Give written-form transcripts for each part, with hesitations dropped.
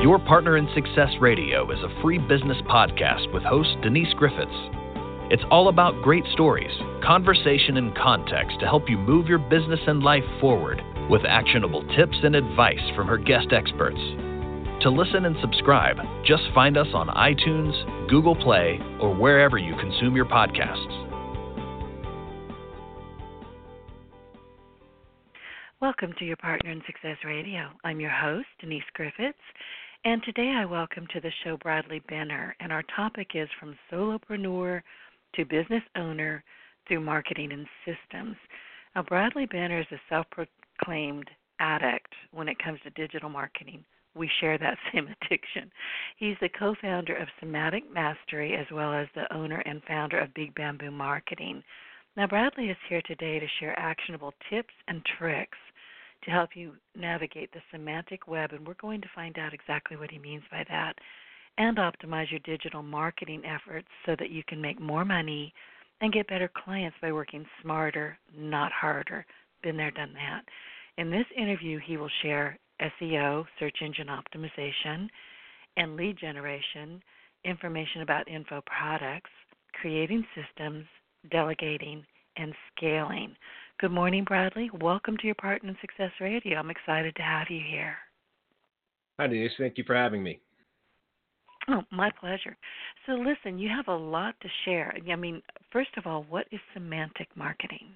Your Partner in Success Radio is a free business podcast with host Denise Griffiths. It's all about great stories, conversation, and context to help you move your business and life forward with actionable tips and advice from her guest experts. To listen and subscribe, just find us on iTunes, Google Play, or wherever you consume your podcasts. Welcome to Your Partner in Success Radio. I'm your host, Denise Griffiths, and today I welcome to the show Bradley Benner, and our topic is From Solopreneur to Business Owner Through Marketing and Systems. Now, Bradley Benner is a self-proclaimed addict when it comes to digital marketing. We share that same addiction. He's the co-founder of Semantic Mastery as well as the owner and founder of Big Bamboo Marketing. Now, Bradley is here today to share actionable tips and tricks to help you navigate the semantic web, and we're going to find out exactly what he means by that and optimize your digital marketing efforts so that you can make more money and get better clients by working smarter, not harder. Been there, done that. In this interview, he will share SEO, search engine optimization, and lead generation, information about info products, creating systems, delegating, and scaling. Good morning, Bradley. Welcome to Your Partner in Success Radio. I'm excited to have you here. Hi, Denise. Thank you for having me. Oh, my pleasure. So listen, you have a lot to share. I mean, first of all, what is semantic marketing?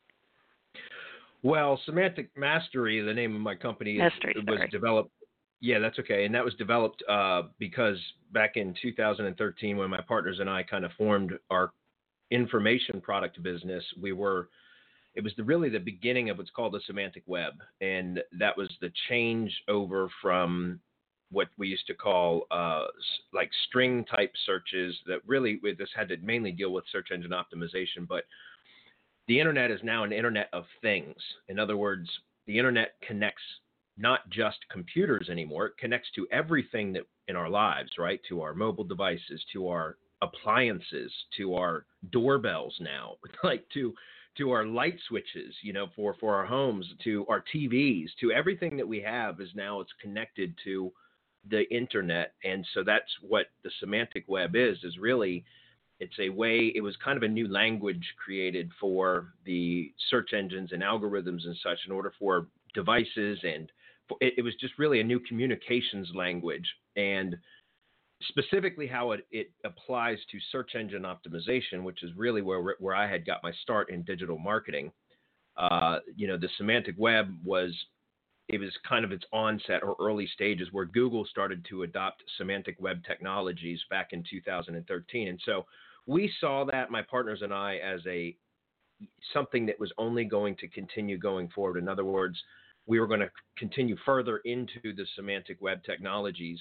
Well, Semantic Mastery, the name of my company, was developed. Yeah, that's okay. And that was developed because back in 2013, when my partners and I kind of formed our information product business, it was really the beginning of what's called the semantic web. And that was the change over from what we used to call like string type searches that really this had to mainly deal with search engine optimization. But the internet is now an internet of things. In other words, the internet connects not just computers anymore. It connects to everything that in our lives, right? To our mobile devices, to our appliances, to our doorbells now, like to our light switches, for our homes, to our TVs, to everything that we have is now it's connected to the internet. And so that's what the semantic web is really. It's a way, it was kind of a new language created for the search engines and algorithms and such in order for devices. And it was just really a new communications language. And specifically how it applies to search engine optimization, which is really where I had got my start in digital marketing. The semantic web was kind of its onset or early stages where Google started to adopt semantic web technologies back in 2013. And so we saw that, my partners and I, as something that was only going to continue going forward. In other words, we were going to continue further into the semantic web technologies.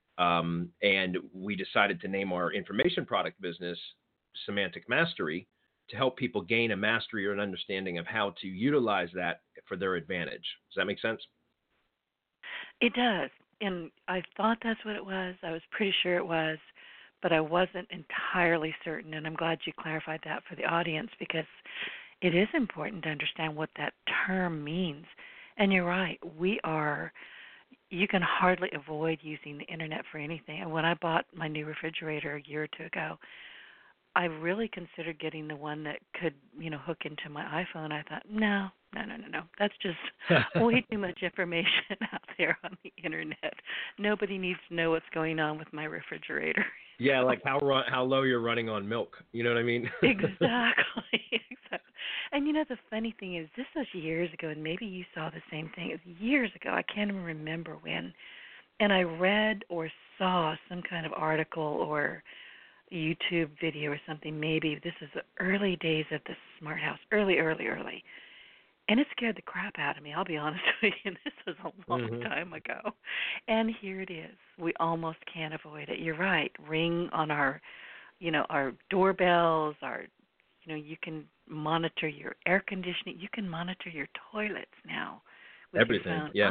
And we decided to name our information product business Semantic Mastery to help people gain a mastery or an understanding of how to utilize that for their advantage. Does that make sense? It does. And I thought that's what it was. I was pretty sure it was, but I wasn't entirely certain. And I'm glad you clarified that for the audience because it is important to understand what that term means. And you're right. You can hardly avoid using the internet for anything. And when I bought my new refrigerator a year or two ago, I really considered getting the one that could, hook into my iPhone. I thought, no. That's just way too much information out there on the internet. Nobody needs to know what's going on with my refrigerator. Yeah, like how low you're running on milk. You know what I mean? Exactly. And the funny thing is, this was years ago, and maybe you saw the same thing. It was years ago. I can't even remember when. And I read or saw some kind of article or YouTube video or something. Maybe this is the early days of the smart house, early. And it scared the crap out of me, I'll be honest with you. This was a long time ago. And here it is. We almost can't avoid it. You're right. Ring on our doorbells, you can monitor your air conditioning. You can monitor your toilets now with everything, your phone. yes.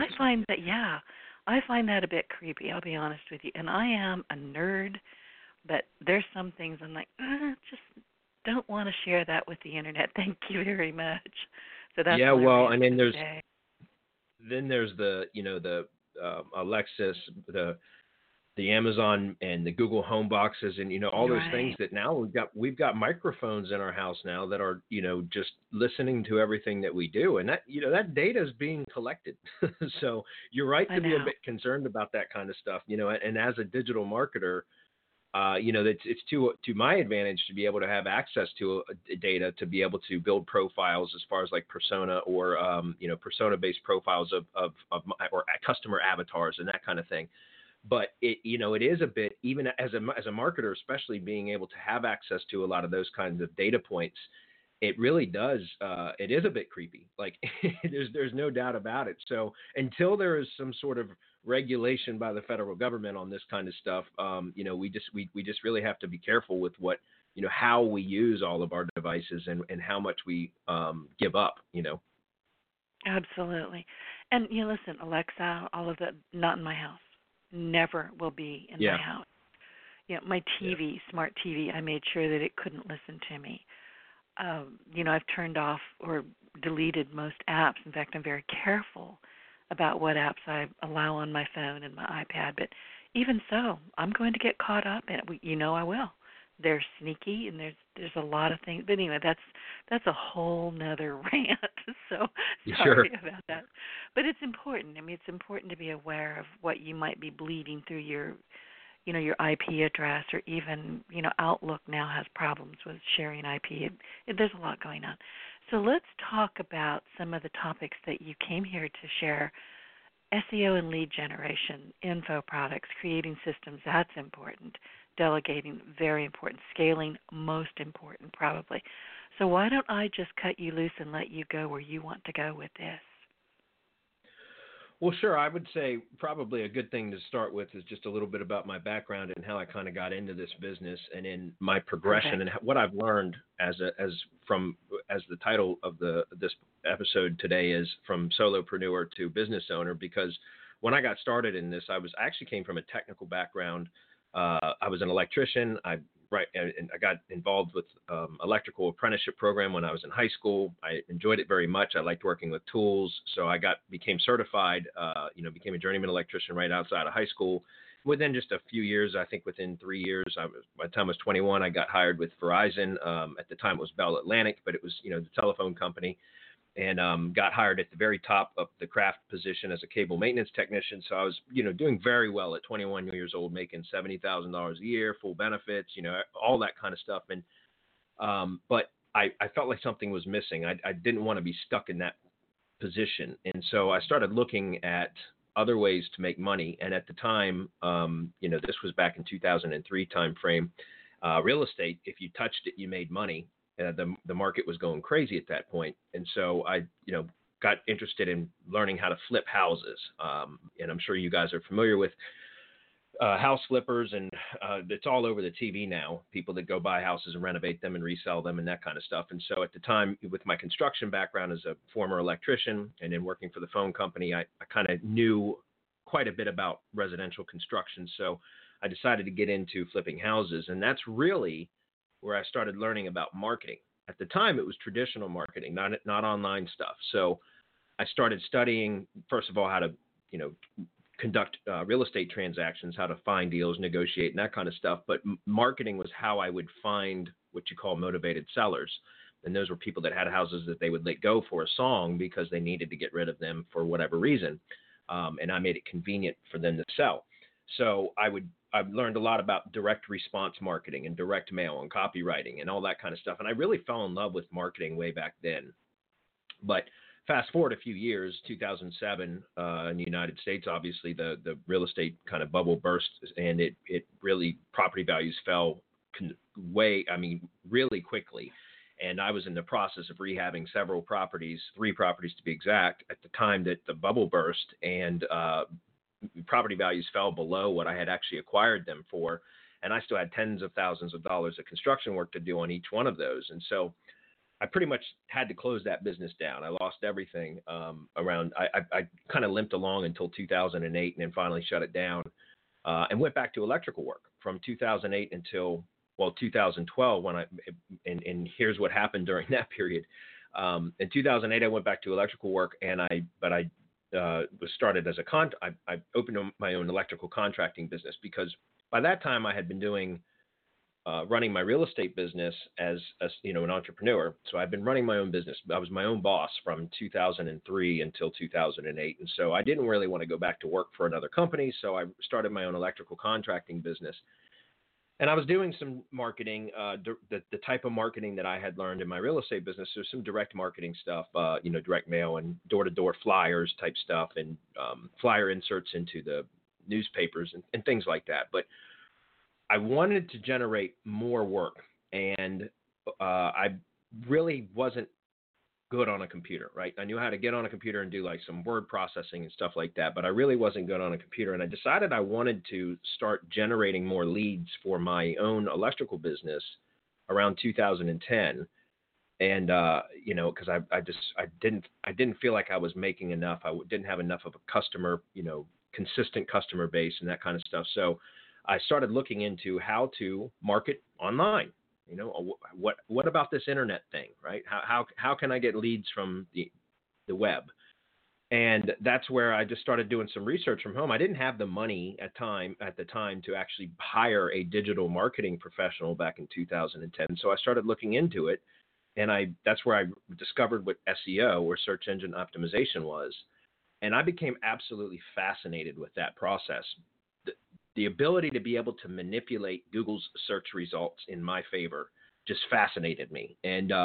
I find that a bit creepy, I'll be honest with you. And I am a nerd, but there's some things I'm like, just don't want to share that with the internet. Thank you very much. So that's and then there's the Alexis, the the Amazon and the Google Home boxes and, all those things that now we've got microphones in our house now that are, just listening to everything that we do. And that, that data is being collected. So you're right to be a bit concerned about that kind of stuff, and as a digital marketer, it's to my advantage to be able to have access to data to be able to build profiles as far as like persona or, persona-based profiles of my, or customer avatars and that kind of thing. But it is a bit, even as a marketer, especially being able to have access to a lot of those kinds of data points, it really does. It is a bit creepy. Like there's no doubt about it. So until there is some sort of regulation by the federal government on this kind of stuff, we just really have to be careful with what, how we use all of our devices and how much we give up. Absolutely. And listen, Alexa, all of that, not in my house. Never will be in my house. My TV, smart TV, I made sure that it couldn't listen to me. I've turned off or deleted most apps. In fact, I'm very careful about what apps I allow on my phone and my iPad. But even so, I'm going to get caught up in it. I will. They're sneaky, and there's a lot of things. But anyway, that's a whole nother rant. So sorry about that. But it's important. I mean, it's important to be aware of what you might be bleeding through your IP address, or even, Outlook now has problems with sharing IP. There's a lot going on. So let's talk about some of the topics that you came here to share. SEO and lead generation, info products, creating systems, that's important. Delegating, very important. Scaling, most important, probably. So why don't I just cut you loose and let you go where you want to go with this? Well, sure. I would say probably a good thing to start with is just a little bit about my background and how I kind of got into this business, and in my progression and what I've learned as the title of this episode today is, from solopreneur to business owner. Because when I got started in this, I actually came from a technical background. I was an electrician. And I got involved with electrical apprenticeship program when I was in high school. I enjoyed it very much. I liked working with tools, so I became certified. Became a journeyman electrician right outside of high school. Within just a few years, I think within 3 years, by the time I was 21, I got hired with Verizon. At the time, it was Bell Atlantic, but it was the telephone company. And got hired at the very top of the craft position as a cable maintenance technician. So I was, doing very well at 21 years old, making $70,000 a year, full benefits, all that kind of stuff. And but I felt like something was missing. I didn't want to be stuck in that position, and so I started looking at other ways to make money. And at the time, this was back in 2003 timeframe. Real estate, if you touched it, you made money. The market was going crazy at that point. And so I, got interested in learning how to flip houses. And I'm sure you guys are familiar with house flippers, and it's all over the TV now, people that go buy houses and renovate them and resell them and that kind of stuff. And so at the time, with my construction background as a former electrician and then working for the phone company, I kind of knew quite a bit about residential construction. So I decided to get into flipping houses. And that's really where I started learning about marketing. At the time, it was traditional marketing, not online stuff. So I started studying, first of all, how to, conduct real estate transactions, how to find deals, negotiate, and that kind of stuff. But marketing was how I would find what you call motivated sellers. And those were people that had houses that they would let go for a song because they needed to get rid of them for whatever reason. And I made it convenient for them to sell. So I've learned a lot about direct response marketing and direct mail and copywriting and all that kind of stuff. And I really fell in love with marketing way back then. But fast forward a few years, 2007, in the United States, obviously the real estate kind of bubble burst, and it really, property values fell really quickly. And I was in the process of rehabbing several properties, 3 properties to be exact, at the time that the bubble burst, and property values fell below what I had actually acquired them for. And I still had tens of thousands of dollars of construction work to do on each one of those. And so I pretty much had to close that business down. I lost everything I kind of limped along until 2008, and then finally shut it down and went back to electrical work from 2008 until 2012, and here's what happened during that period. In 2008, I went back to electrical work, but I was started as I opened my own electrical contracting business, because by that time I had been doing running my real estate business as an entrepreneur. So I've been running my own business. I was my own boss from 2003 until 2008. And so I didn't really want to go back to work for another company. So I started my own electrical contracting business. And I was doing some marketing, the type of marketing that I had learned in my real estate business. So some direct marketing stuff, direct mail and door-to-door flyers type stuff, and flyer inserts into the newspapers and things like that. But I wanted to generate more work, and I really wasn't good on a computer, right? I knew how to get on a computer and do like some word processing and stuff like that, but I really wasn't good on a computer. And I decided I wanted to start generating more leads for my own electrical business around 2010. And, because I didn't feel like I was making enough. I didn't have enough of a customer, consistent customer base and that kind of stuff. So I started looking into how to market online. What about this internet thing, right? How can I get leads from the web? And that's where I just started doing some research from home. I didn't have the money at the time to actually hire a digital marketing professional back in 2010. So I started looking into it, and that's where I discovered what SEO, or search engine optimization, was. And I became absolutely fascinated with that process. The ability to be able to manipulate Google's search results in my favor just fascinated me. And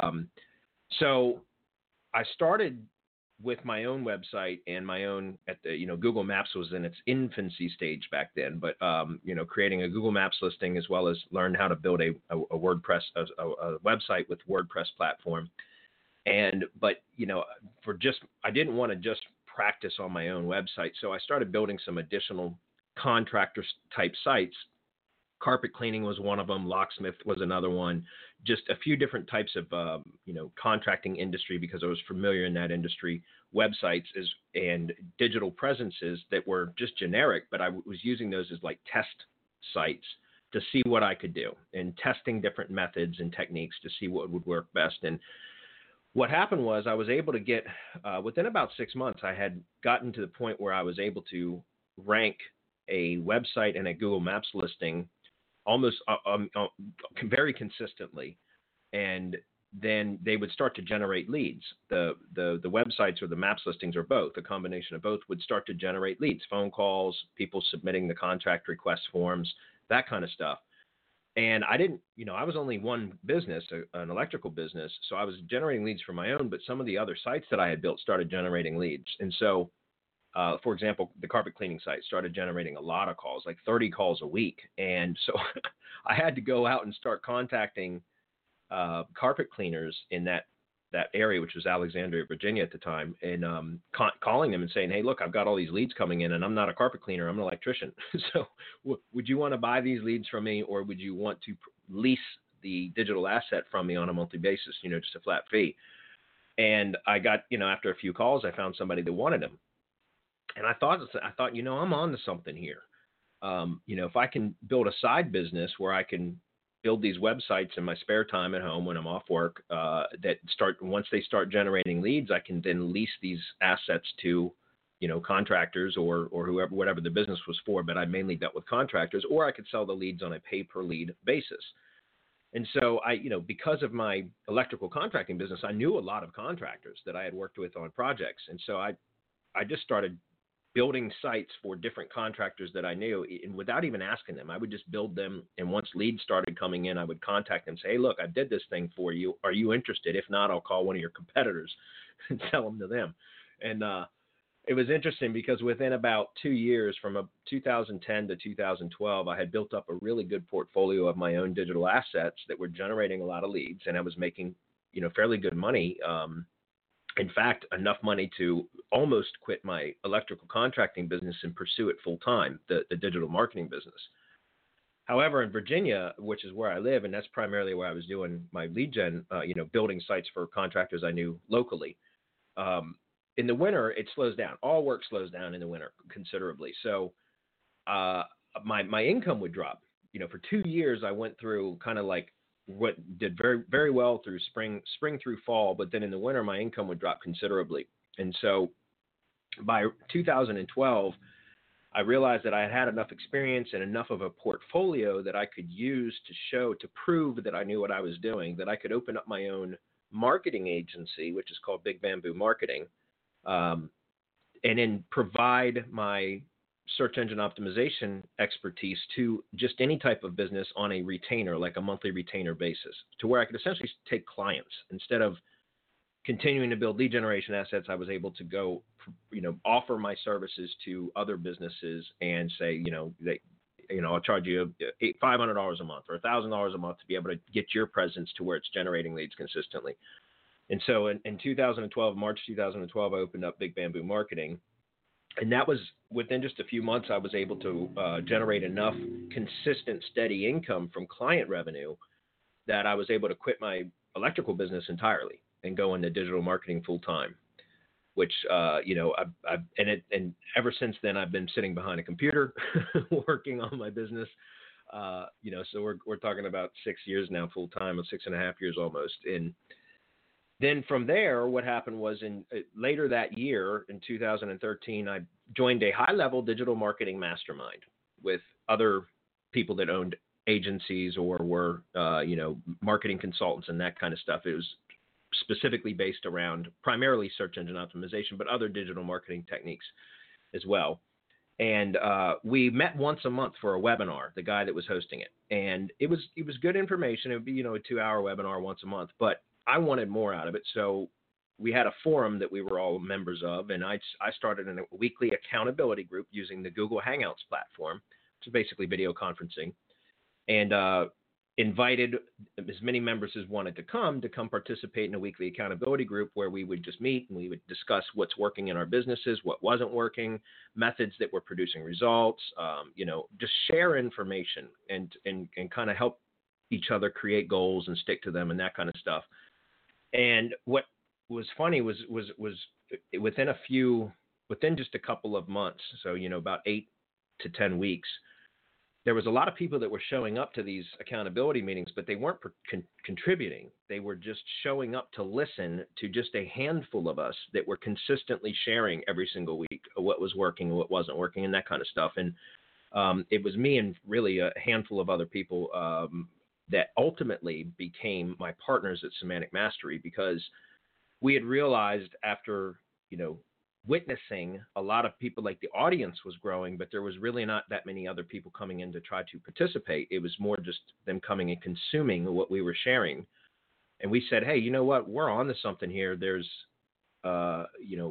so I started with my own website and my own Google Maps was in its infancy stage back then, but creating a Google Maps listing, as well as learn how to build a WordPress, a website with WordPress platform. But I didn't want to just practice on my own website. So I started building some additional contractor type sites. Carpet cleaning was one of them. Locksmith was another one. Just a few different types of contracting industry, because I was familiar in that industry. Websites and digital presences that were just generic, but I was using those as like test sites to see what I could do, and testing different methods and techniques to see what would work best. And what happened was I was able to get within about 6 months, I had gotten to the point where I was able to rank a website and a Google Maps listing almost very consistently, and then they would start to generate leads. The websites or the Maps listings, or both, a combination of both, would start to generate leads, phone calls, people submitting the contract request forms, that kind of stuff. And I didn't, I was only one business, an electrical business, so I was generating leads for my own, but some of the other sites that I had built started generating leads. And so for example, the carpet cleaning site started generating a lot of calls, like 30 calls a week. And so I had to go out and start contacting carpet cleaners in that area, which was Alexandria, Virginia at the time, and calling them and saying, hey, look, I've got all these leads coming in, and I'm not a carpet cleaner, I'm an electrician. So would you want to buy these leads from me, or would you want to lease the digital asset from me on a monthly basis, just a flat fee? And I got, after a few calls, I found somebody that wanted them. And I thought, I'm on to something here. If I can build a side business where I can build these websites in my spare time at home when I'm off work, once they start generating leads, I can then lease these assets to, contractors or whoever, whatever the business was for. But I mainly dealt with contractors, or I could sell the leads on a pay per lead basis. And so because of my electrical contracting business, I knew a lot of contractors that I had worked with on projects. And so I just started building sites for different contractors that I knew, and without even asking them. I would just build them, and once leads started coming in, I would contact them and say, hey, look, I did this thing for you. Are you interested? If not, I'll call one of your competitors and sell them to them. And it was interesting because within about 2 years, from 2010 to 2012, I had built up a really good portfolio of my own digital assets that were generating a lot of leads, and I was making, fairly good money. In fact, enough money to almost quit my electrical contracting business and pursue it full time, the digital marketing business. However, in Virginia, which is where I live, and that's primarily where I was doing my lead gen, building sites for contractors I knew locally. In the winter, it slows down. All work slows down in the winter considerably. So my income would drop. For 2 years, I went through kind of like what did very, very well through spring through fall, but then in the winter, my income would drop considerably. And so by 2012, I realized that I had enough experience and enough of a portfolio that I could use to prove that I knew what I was doing, that I could open up my own marketing agency, which is called Big Bamboo Marketing, and then provide my search engine optimization expertise to just any type of business on a retainer, like a monthly retainer basis, to where I could essentially take clients. Instead of continuing to build lead generation assets, I was able to go, offer my services to other businesses and say, I'll charge you $500 a month or $1,000 a month to be able to get your presence to where it's generating leads consistently. And so in 2012, March 2012, I opened up Big Bamboo Marketing. And that was within just a few months, I was able to generate enough consistent, steady income from client revenue that I was able to quit my electrical business entirely and go into digital marketing full time. Which and ever since then I've been sitting behind a computer working on my business. So we're talking about 6 years now full time, or 6.5 years almost. And then from there, what happened was later that year in 2013, I joined a high-level digital marketing mastermind with other people that owned agencies or were, marketing consultants and that kind of stuff. It was specifically based around primarily search engine optimization, but other digital marketing techniques as well. And we met once a month for a webinar, the guy that was hosting it. And it was good information. It would be, a 2-hour webinar once a month, but I wanted more out of it. So we had a forum that we were all members of, and I started a weekly accountability group using the Google Hangouts platform, which is basically video conferencing, and invited as many members as wanted to come participate in a weekly accountability group where we would just meet and we would discuss what's working in our businesses, what wasn't working, methods that were producing results, just share information and kind of help each other create goals and stick to them and that kind of stuff. And what was funny was within just a couple of months, so about 8 to 10 weeks, there was a lot of people that were showing up to these accountability meetings, but they weren't contributing. They were just showing up to listen to just a handful of us that were consistently sharing every single week what was working and what wasn't working and that kind of stuff. And it was me and really a handful of other people that ultimately became my partners at Semantic Mastery, because we had realized after, witnessing a lot of people, like the audience was growing, but there was really not that many other people coming in to try to participate. It was more just them coming and consuming what we were sharing. And we said, hey, you know what? We're on to something here. There's, our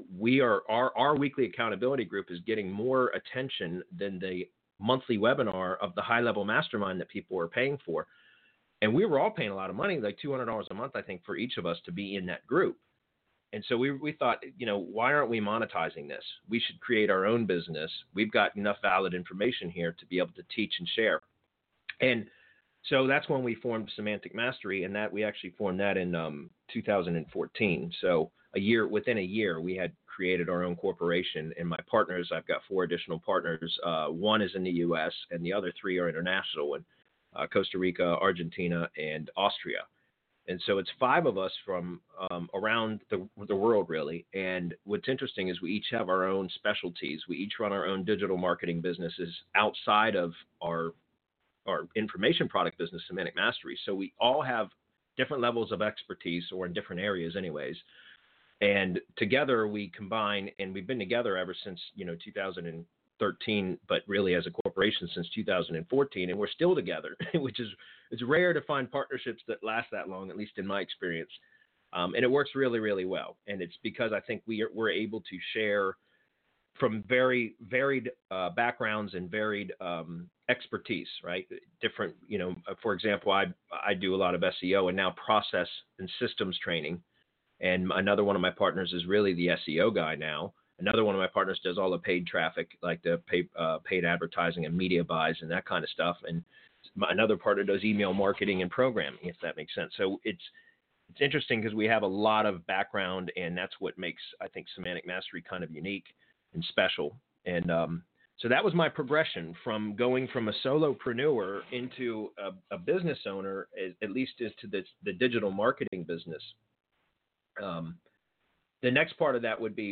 weekly accountability group is getting more attention than the monthly webinar of the high-level mastermind that people were paying for. And we were all paying a lot of money, like $200 a month, I think, for each of us to be in that group. And so we thought, why aren't we monetizing this? We should create our own business. We've got enough valid information here to be able to teach and share. And so that's when we formed Semantic Mastery, and that we actually formed that in 2014. So within a year, we had created our own corporation. And my partners, I've got 4 additional partners. One is in the U.S., and the other 3 are international, in Costa Rica, Argentina, and Austria. And so it's 5 of us from around the world, really. And what's interesting is we each have our own specialties. We each run our own digital marketing businesses outside of our information product business, Semantic Mastery. So we all have different levels of expertise, or in different areas anyways. And together we combine, and we've been together ever since, 2013, but really as a corporation since 2014, and we're still together, which is, it's rare to find partnerships that last that long, at least in my experience. And it works really, really well. And it's because I think we're able to share from very varied backgrounds and varied expertise, right? Different, for example, I do a lot of SEO and now process and systems training. And another one of my partners is really the SEO guy now. Another one of my partners does all the paid traffic, like the paid advertising and media buys and that kind of stuff. And another partner does email marketing and programming, if that makes sense. So it's interesting because we have a lot of background, and that's what makes, I think, Semantic Mastery kind of unique and special. And so that was my progression from going from a solopreneur into a business owner, at least into the digital marketing business. The next part of that would be,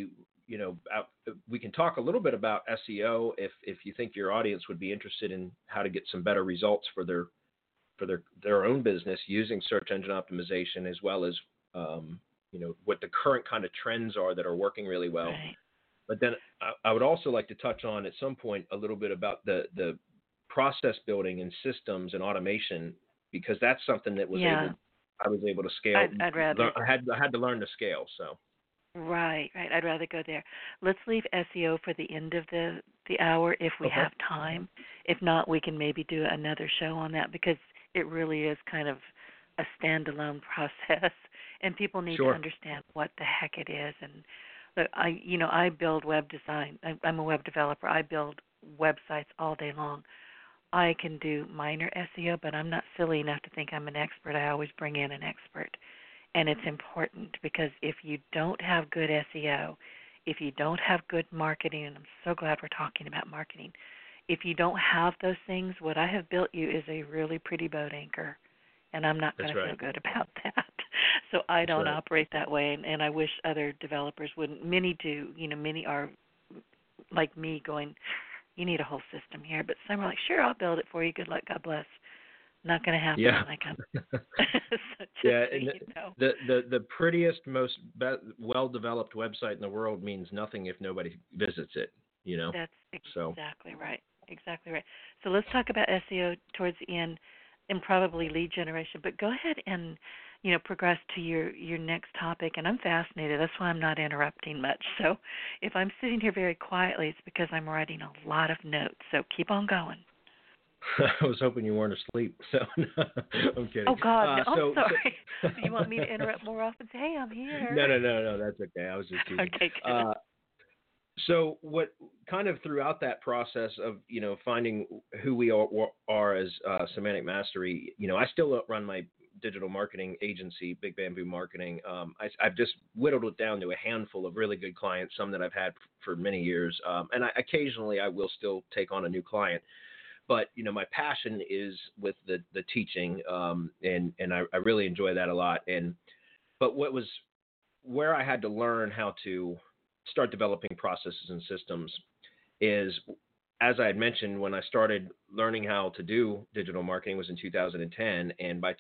we can talk a little bit about SEO if you think your audience would be interested in how to get some better results for their own business using search engine optimization, as well as what the current kind of trends are that are working really well. Right. But then I would also like to touch on at some point a little bit about the process building and systems and automation, because that's something that I was able to scale. I'd rather. I had to learn to scale. So. Right. I'd rather go there. Let's leave SEO for the end of the hour if we have time. If not, we can maybe do another show on that, because it really is kind of a standalone process, and people need to understand what the heck it is. And look, I build web design. I'm a web developer. I build websites all day long. I can do minor SEO, but I'm not silly enough to think I'm an expert. I always bring in an expert. And it's important, because if you don't have good SEO, if you don't have good marketing, and I'm so glad we're talking about marketing, if you don't have those things, what I have built you is a really pretty boat anchor, and I'm not going to feel good about that. So I don't operate that way, and I wish other developers wouldn't. Many do. Many are like me going, you need a whole system here. But some are like, sure, I'll build it for you. Good luck. God bless. Not going to happen. Yeah. So the prettiest, most well-developed website in the world means nothing if nobody visits it. That's exactly right. Exactly right. So let's talk about SEO towards the end, and probably lead generation. But go ahead and progress to your next topic. And I'm fascinated. That's why I'm not interrupting much. So if I'm sitting here very quietly, it's because I'm writing a lot of notes. So keep on going. I was hoping you weren't asleep, so I'm kidding. Oh, God, no, I'm sorry. Do you want me to interrupt more often? Say, hey, I'm here. No, that's okay. I was just teasing. Okay, good. So what kind of throughout that process of, finding who we are as Semantic Mastery, I still run my digital marketing agency, Big Bamboo Marketing. I've just whittled it down to a handful of really good clients, some that I've had for many years. And occasionally I will still take on a new client. But, my passion is with the teaching, and I really enjoy that a lot. But where I had to learn how to start developing processes and systems is, as I had mentioned, when I started learning how to do digital marketing was in 2010. And by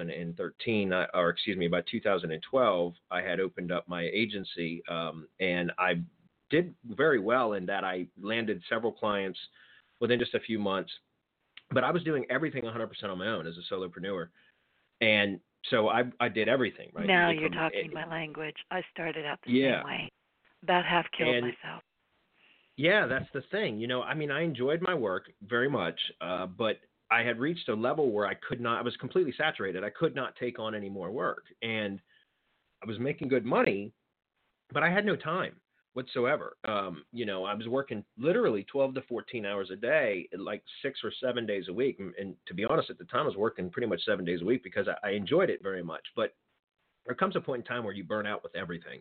2012, I had opened up my agency, and I did very well in that I landed several clients within just a few months, but I was doing everything 100% on my own as a solopreneur. And so I did everything, right? Now you're talking my language. I started out the same way. About half killed myself. Yeah, that's the thing. I enjoyed my work very much, but I had reached a level where I was completely saturated. I could not take on any more work. And I was making good money, but I had no time whatsoever. I was working literally 12 to 14 hours a day, like 6 or 7 days a week. And to be honest, at the time I was working pretty much 7 days a week because I enjoyed it very much. But there comes a point in time where you burn out with everything.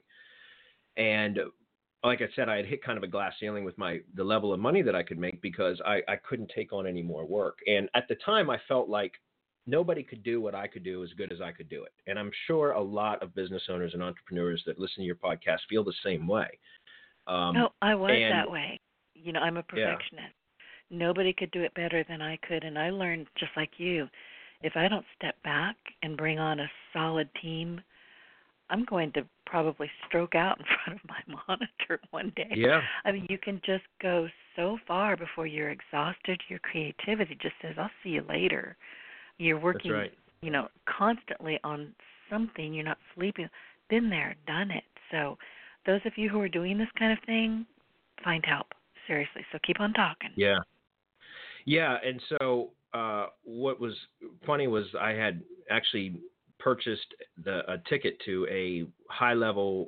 And like I said, I had hit kind of a glass ceiling with the level of money that I could make, because I couldn't take on any more work. And at the time I felt like nobody could do what I could do as good as I could do it. And I'm sure a lot of business owners and entrepreneurs that listen to your podcast feel the same way. No, I was that way. I'm a perfectionist. Yeah. Nobody could do it better than I could. And I learned, just like you, if I don't step back and bring on a solid team, I'm going to probably stroke out in front of my monitor one day. Yeah. You can just go so far before you're exhausted. Your creativity just says, I'll see you later. You're working, constantly on something. You're not sleeping. Been there, done it. So those of you who are doing this kind of thing, find help. Seriously. So keep on talking. Yeah. Yeah. And so what was funny was I had actually purchased a ticket to a high-level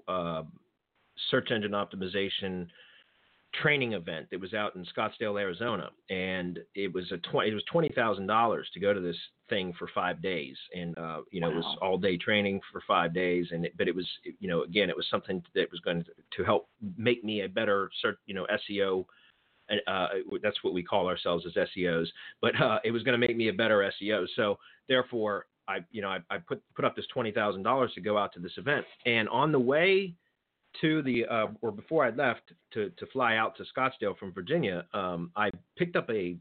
search engine optimization training event that was out in Scottsdale, Arizona, and it was $20,000 to go to this thing for 5 days, and It was all-day training for 5 days, but it was again, it was something that was going to help make me a better SEO. That's what we call ourselves as SEOs, but it was going to make me a better SEO. So therefore, I put up this $20,000 to go out to this event, and on the way to the or before I left to fly out to Scottsdale from Virginia, I picked up a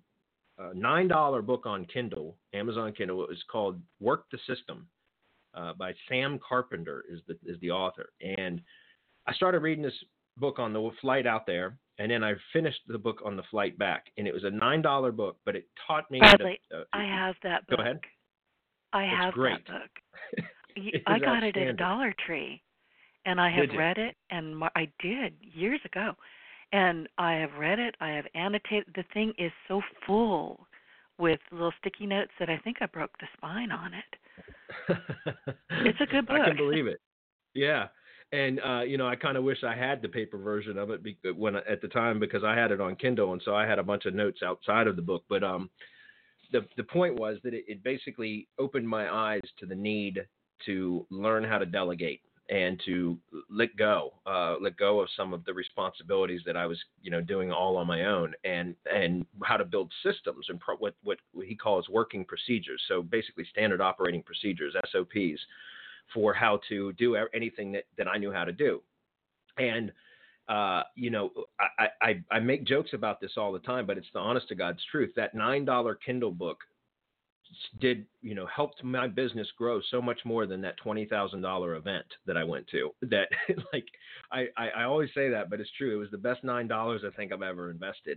$9 book on Kindle, Amazon Kindle. It was called Work the System by Sam Carpenter is the author. And I started reading this book on the flight out there, and then I finished the book on the flight back. And it was a $9 book, but it taught me Bradley, I have that book. Go ahead. I have great. that book. I got it at Dollar Tree, and I have read it, and I did years ago. And I have read it. I have annotated. The thing is so full with little sticky notes that I think I broke the spine on it. It's a good book. I can believe it. Yeah. And, I kind of wish I had the paper version of it at the time, because I had it on Kindle. And so I had a bunch of notes outside of the book. But the point was that it basically opened my eyes to the need to learn how to delegate and to let go of some of the responsibilities that I was, doing all on my own, and how to build systems and what he calls working procedures. So basically standard operating procedures, SOPs, for how to do anything that I knew how to do. And, I make jokes about this all the time, but it's the honest to God's truth. That $9 Kindle book helped my business grow so much more than that $20,000 event that I went to. That I always say that, but it's true. It was the best $9 I think I've ever invested.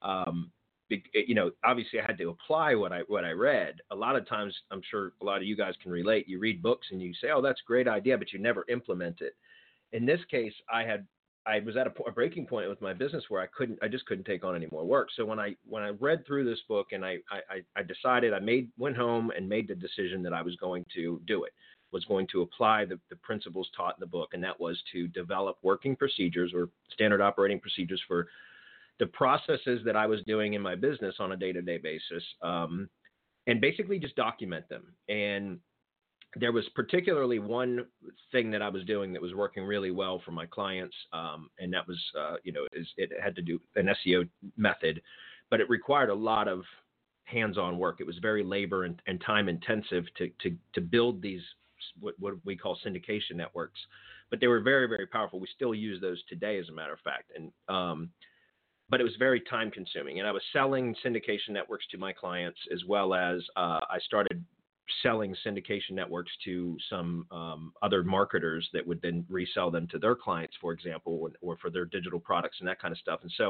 Obviously I had to apply what I read. A lot of times, I'm sure a lot of you guys can relate. You read books and you say, "Oh, that's a great idea," but you never implement it. In this case, I was at a breaking point with my business where I just couldn't take on any more work. So when I read through this book, and I decided, went home and made the decision that I was going to do it, was going to apply the principles taught in the book. And that was to develop working procedures or standard operating procedures for the processes that I was doing in my business on a day-to-day basis, and basically just document them. And there was particularly one thing that I was doing that was working really well for my clients, and that was, it had to do an SEO method, but it required a lot of hands-on work. It was very labor and time intensive to build these what we call syndication networks, but they were very, very powerful. We still use those today, as a matter of fact, and but it was very time consuming. And I was selling syndication networks to my clients, as well as I started selling syndication networks to some other marketers that would then resell them to their clients, for example, or for their digital products and that kind of stuff. And so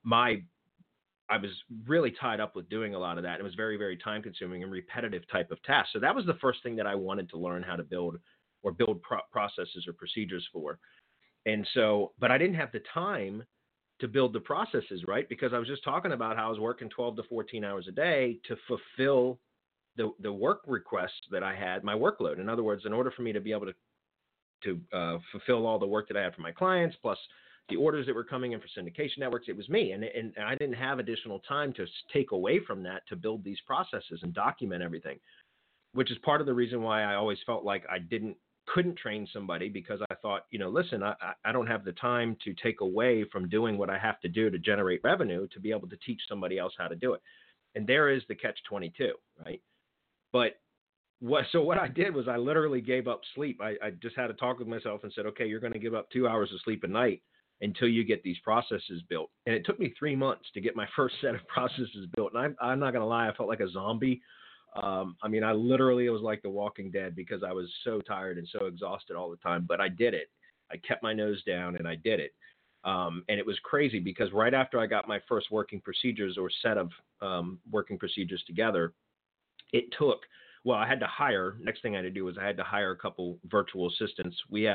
I was really tied up with doing a lot of that. It was very, very time consuming and repetitive type of tasks. So that was the first thing that I wanted to learn how to build processes or procedures for. And so, but I didn't have the time to build the processes, right? Because I was just talking about how I was working 12 to 14 hours a day to fulfill the work requests that I had, my workload. In other words, in order for me to be able to fulfill all the work that I had for my clients, plus the orders that were coming in for syndication networks, it was me. And I didn't have additional time to take away from that to build these processes and document everything, which is part of the reason why I always felt like I couldn't train somebody, because I thought, listen, I don't have the time to take away from doing what I have to do to generate revenue to be able to teach somebody else how to do it. And there is the catch-22, right? But what I did was I literally gave up sleep. I just had to talk with myself and said, okay, you're going to give up 2 hours of sleep a night until you get these processes built. And it took me 3 months to get my first set of processes built. And I'm not going to lie, I felt like a zombie. I literally, it was like The Walking Dead, because I was so tired and so exhausted all the time, but I did it. I kept my nose down and I did it. And it was crazy, because right after I got my first working procedures or set of working procedures together, it took, next thing I had to do was I had to hire a couple virtual assistants. We've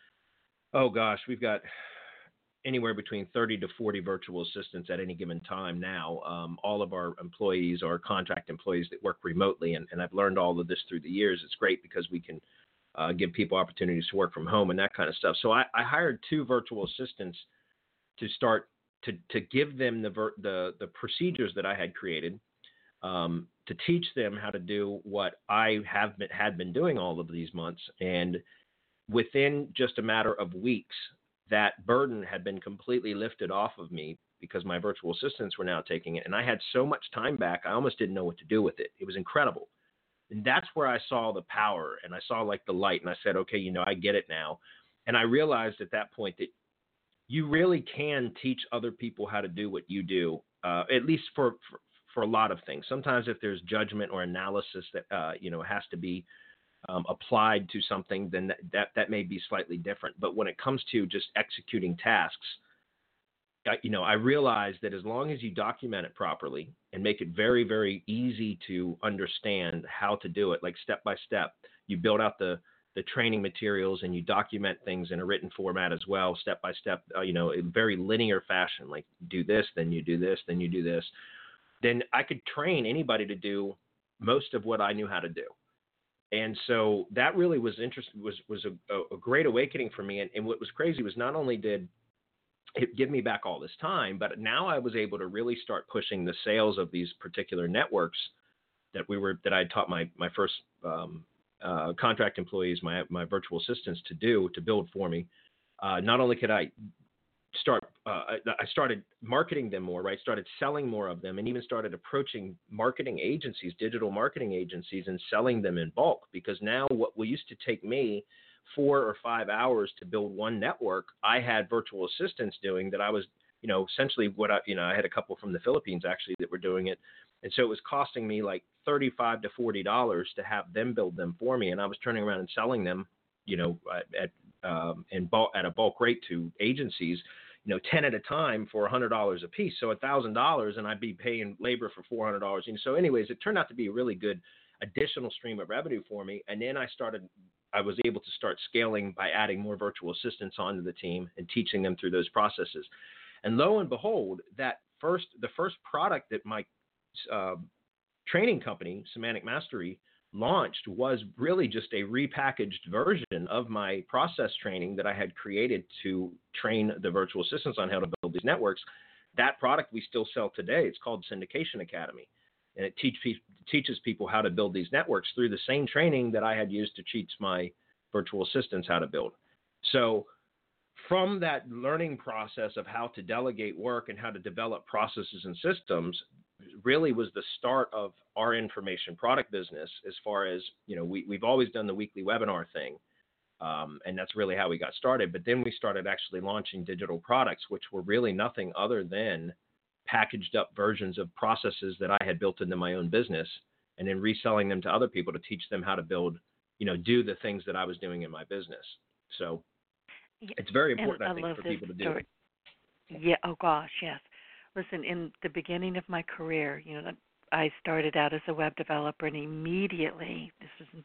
got anywhere between 30 to 40 virtual assistants at any given time now. All of our employees are contract employees that work remotely, and I've learned all of this through the years. It's great because we can give people opportunities to work from home and that kind of stuff. So I hired 2 virtual assistants to start to give them the procedures that I had created, to teach them how to do what I had been doing all of these months. And within just a matter of weeks, that burden had been completely lifted off of me, because my virtual assistants were now taking it. And I had so much time back, I almost didn't know what to do with it. It was incredible. And that's where I saw the power, and I saw like the light, and I said, okay, I get it now. And I realized at that point that you really can teach other people how to do what you do, at least for a lot of things. Sometimes if there's judgment or analysis that, has to be applied to something, then that may be slightly different. But when it comes to just executing tasks, I realize that as long as you document it properly and make it very, very easy to understand how to do it, like step by step, you build out the training materials and you document things in a written format as well, step by step, in very linear fashion, like do this, then you do this, then you do this, then I could train anybody to do most of what I knew how to do. And so that really was interesting, was a great awakening for me. And what was crazy was not only did it give me back all this time, but now I was able to really start pushing the sales of these particular networks that I had taught my first contract employees, my virtual assistants to build for me. Not only could I started marketing them more, right? Started selling more of them, and even started approaching marketing agencies, digital marketing agencies, and selling them in bulk. Because now what used to take me 4 or 5 hours to build one network, I had virtual assistants doing that. I was, essentially I had a couple from the Philippines actually that were doing it. And so it was costing me like $35 to $40 to have them build them for me. And I was turning around and selling them, at a bulk rate to agencies, 10 at a time for $100 a piece. So $1,000, and I'd be paying labor for $400. And so anyways, it turned out to be a really good additional stream of revenue for me. And then I was able to start scaling by adding more virtual assistants onto the team and teaching them through those processes. And lo and behold, the first product that my training company, Semantic Mastery, launched was really just a repackaged version of my process training that I had created to train the virtual assistants on how to build these networks. That product we still sell today. It's called Syndication Academy. And it teaches people how to build these networks through the same training that I had used to teach my virtual assistants how to build. So from that learning process of how to delegate work and how to develop processes and systems really was the start of our information product business. As far as, we've always done the weekly webinar thing. And that's really how we got started. But then we started actually launching digital products, which were really nothing other than packaged up versions of processes that I had built into my own business, and then reselling them to other people to teach them how to build, do the things that I was doing in my business. So it's very important, I think, for people to do. Yeah. Oh gosh. Yes. Listen, in the beginning of my career, I started out as a web developer, and immediately, this was in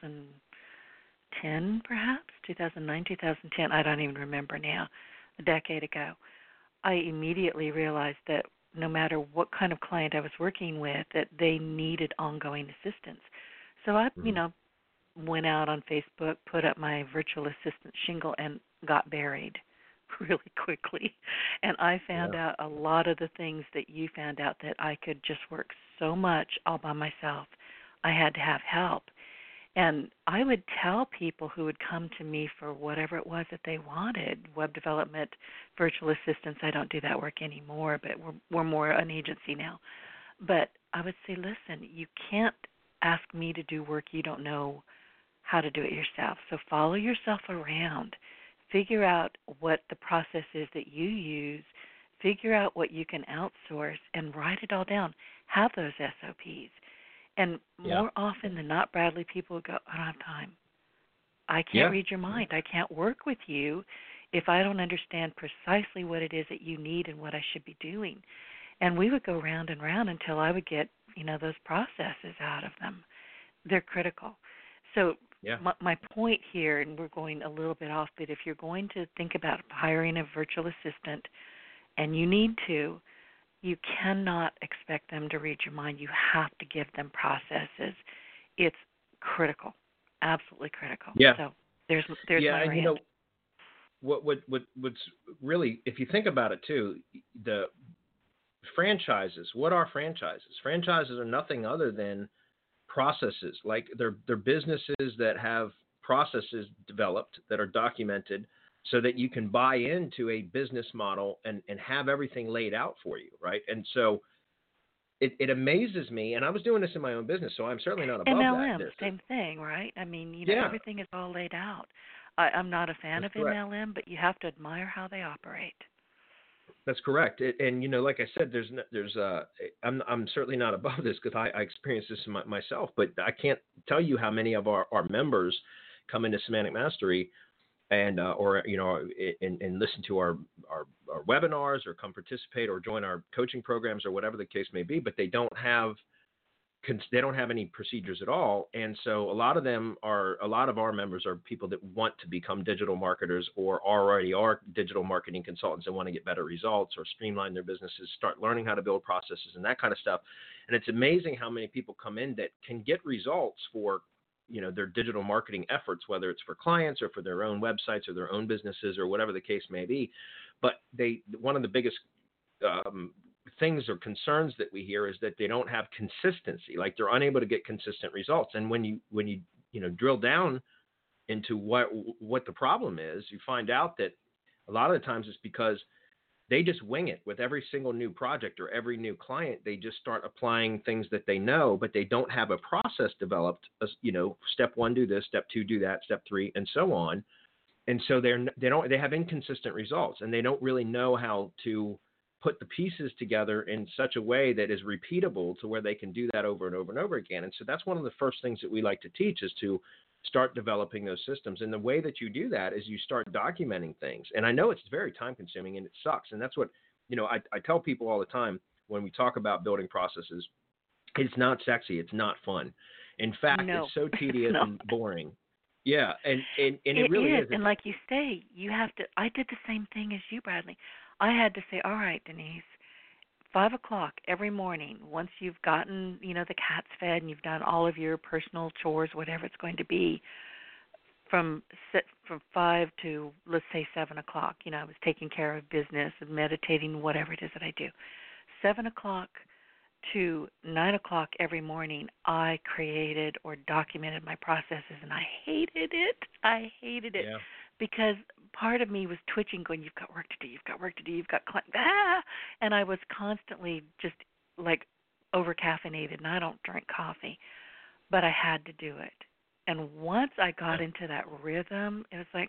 2010, perhaps 2009, 2010. I don't even remember now. A decade ago. I immediately realized that no matter what kind of client I was working with, that they needed ongoing assistance. So I, went out on Facebook, put up my virtual assistant shingle, and got buried really quickly. And I found out a lot of the things that you found out, that I could just work so much all by myself. I had to have help. And I would tell people who would come to me for whatever it was that they wanted, web development, virtual assistants. I don't do that work anymore, but we're more an agency now. But I would say, listen, you can't ask me to do work you don't know how to do it yourself. So follow yourself around. Figure out what the process is that you use. Figure out what you can outsource and write it all down. Have those SOPs. And more often than not, Bradley, people go, I don't have time. I can't read your mind. I can't work with you if I don't understand precisely what it is that you need and what I should be doing. And we would go round and round until I would get, those processes out of them. They're critical. So my point here, and we're going a little bit off, but if you're going to think about hiring a virtual assistant, and you need to, you cannot expect them to read your mind. You have to give them processes. It's critical, absolutely critical. Yeah. So there's my rant. What's really, if you think about it too, the franchises. What are franchises? Franchises are nothing other than processes. Like they're businesses that have processes developed that are documented, so that you can buy into a business model and have everything laid out for you, right? And so it amazes me, and I was doing this in my own business, so I'm certainly not above MLM, that. same thing, right? I mean, everything is all laid out. I'm not a fan That's of correct. MLM, but you have to admire how they operate. That's correct. And like I said, I'm certainly not above this because I experienced this myself, but I can't tell you how many of our members come into Semantic Mastery and and listen to our webinars or come participate or join our coaching programs or whatever the case may be, but they don't have any procedures at all. And so a lot of our members are people that want to become digital marketers or already are digital marketing consultants and want to get better results or streamline their businesses, start learning how to build processes and that kind of stuff. And it's amazing how many people come in that can get results for, their digital marketing efforts, whether it's for clients or for their own websites or their own businesses or whatever the case may be. But one of the biggest things or concerns that we hear is that they don't have consistency, like they're unable to get consistent results. And when you drill down into what the problem is, you find out that a lot of the times it's because they just wing it with every single new project or every new client. They just start applying things that they know, but they don't have a process developed. Step 1, do this, step 2, do that, step 3, and so on. And so they have inconsistent results, and they don't really know how to put the pieces together in such a way that is repeatable to where they can do that over and over and over again. And so that's one of the first things that we like to teach is to start developing those systems. And the way that you do that is you start documenting things. And I know it's very time consuming and it sucks. And that's what, I tell people all the time when we talk about building processes, it's not sexy. It's not fun. In fact, It's so tedious and boring. Yeah. And it really is. And like you say, I did the same thing as you, Bradley. I had to say, all right, Denise, 5 o'clock every morning, once you've gotten, the cats fed and you've done all of your personal chores, whatever it's going to be, from 5 to, let's say, 7 o'clock, I was taking care of business and meditating, whatever it is that I do. 7 o'clock to 9 o'clock every morning, I created or documented my processes, and I hated it. Yeah. Because part of me was twitching, going, you've got work to do, you've got and I was constantly just like over-caffeinated, and I don't drink coffee, but I had to do it. And once I got into that rhythm, it was like,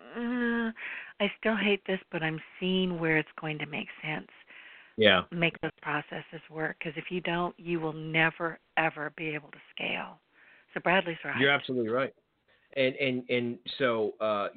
I still hate this, but I'm seeing where it's going to make sense. Yeah. Make those processes work, because if you don't, you will never, ever be able to scale. So Bradley's right. You're absolutely right. And so,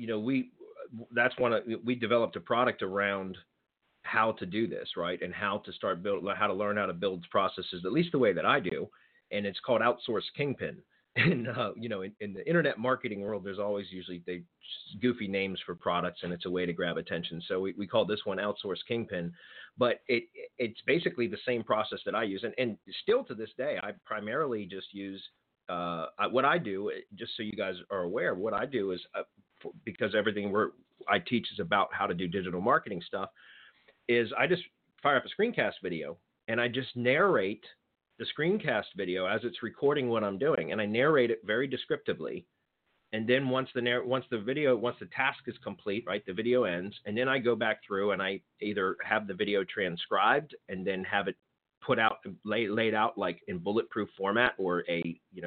we developed a product around how to do this, right? And how to learn how to build processes, at least the way that I do. And it's called Outsource Kingpin. And, in the internet marketing world, there's always usually goofy names for products, and it's a way to grab attention. So we call this one Outsource Kingpin, but it's basically the same process that I use. And still to this day, I primarily just use, what I do, just so you guys are aware, what I do is, because everything I teach is about how to do digital marketing stuff, is I just fire up a screencast video and I just narrate the screencast video as it's recording what I'm doing, and I narrate it very descriptively. And then once the task is complete, right, the video ends, and then I go back through and I either have the video transcribed and then have it put out, laid out like in bulletproof format or a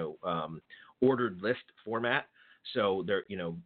ordered list format. So there,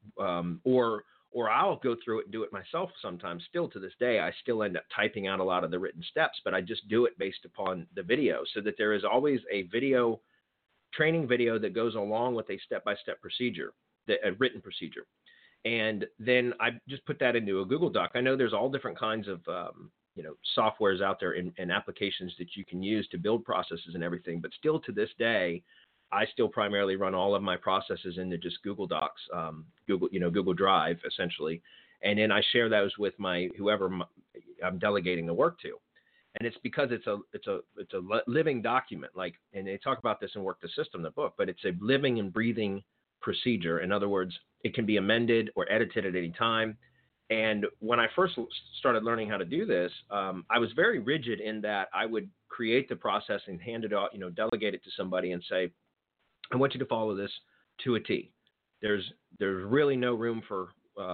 or I'll go through it and do it myself sometimes. Still to this day, I still end up typing out a lot of the written steps, but I just do it based upon the video, so that there is always a training video that goes along with a step-by-step procedure, a written procedure. And then I just put that into a Google Doc. I know there's all different kinds of softwares out there and applications that you can use to build processes and everything, but still to this day, I still primarily run all of my processes into just Google Docs, Google Drive essentially, and then I share those with whoever I'm delegating the work to, and it's because it's a living document. And they talk about this in Work the System, the book, but it's a living and breathing procedure. In other words, it can be amended or edited at any time. And when I first started learning how to do this, I was very rigid in that I would create the process and hand it out, delegate it to somebody and say, I want you to follow this to a T. There's really no room for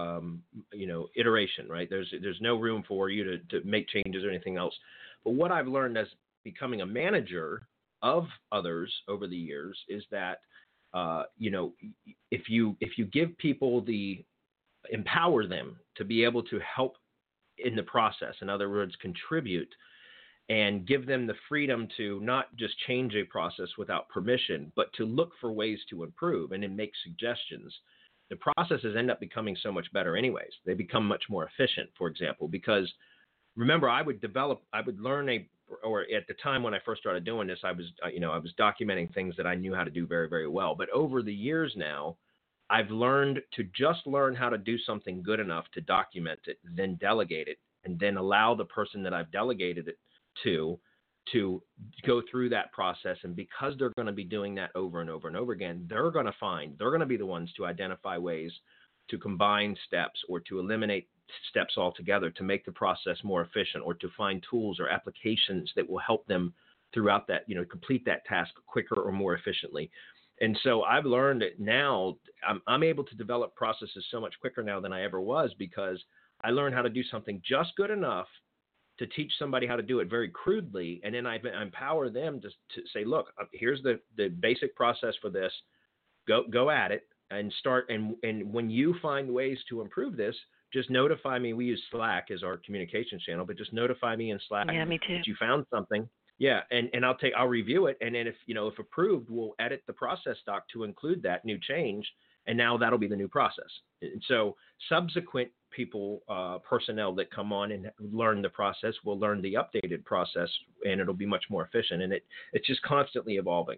iteration, right? There's no room for you to make changes or anything else. But what I've learned as becoming a manager of others over the years is that if you give people the empower them to be able to help in the process. In other words, contribute, and give them the freedom to not just change a process without permission, but to look for ways to improve and then make suggestions. The processes end up becoming so much better anyways. They become much more efficient, for example, because remember, I would learn or at the time when I first started doing this, I was documenting things that I knew how to do very, very well. But over the years now, I've learned to just learn how to do something good enough to document it, then delegate it, and then allow the person that I've delegated it to go through that process. And because they're going to be doing that over and over and over again, they're going to be the ones to identify ways to combine steps or to eliminate steps altogether to make the process more efficient, or to find tools or applications that will help them throughout that, complete that task quicker or more efficiently. And so I've learned that now I'm able to develop processes so much quicker now than I ever was, because I learned how to do something just good enough to teach somebody how to do it very crudely, and then I empower them to say, look, here's the basic process for this. Go at it and start. And when you find ways to improve this, just notify me. We use Slack as our communication channel, but just notify me in Slack that you found something. Yeah, and I'll review it, and then if approved, we'll edit the process doc to include that new change, and now that'll be the new process. And so subsequent personnel that come on and learn the process will learn the updated process, and it'll be much more efficient. And it's just constantly evolving.